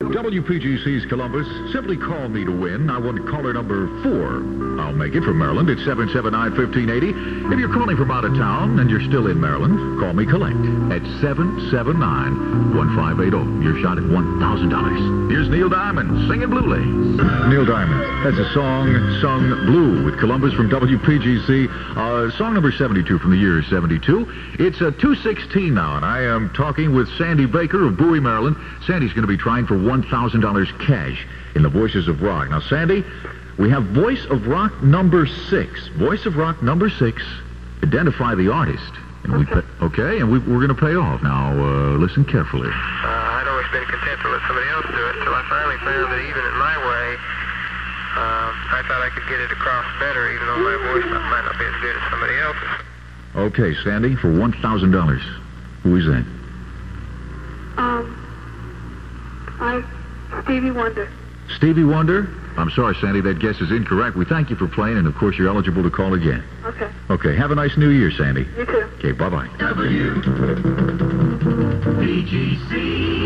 WPGC's Columbus. Simply call me to win. I want caller number 4. I'll make it from Maryland at 779-1580. If you're calling from out of town and you're still in Maryland, call me collect at 779-1580. Your shot at $1,000. Here's Neil Diamond singing Blue Lanes. Neil Diamond. That's a song sung blue with Columbus from WPGC. Song number 72 from the year 72. It's 2:16 now, and I am talking with Sandy Baker of Bowie, Maryland. Sandy's going to be trying for $1,000 cash in the Voices of Rock. Now, Sandy, we have Voice of Rock number 6. Voice of Rock number 6. Identify the artist. And Okay. we're going to pay off. Now, listen carefully. I'd always been content to let somebody else do it until I finally found that even in my way, I thought I could get it across better, even though my voice might not be as good as somebody else's. Okay, Sandy, for $1,000. Who is that? Stevie Wonder. Stevie Wonder? I'm sorry, Sandy, that guess is incorrect. We thank you for playing, and of course you're eligible to call again. Okay. Okay, have a nice New Year, Sandy. You too. Okay, bye-bye. WPGC.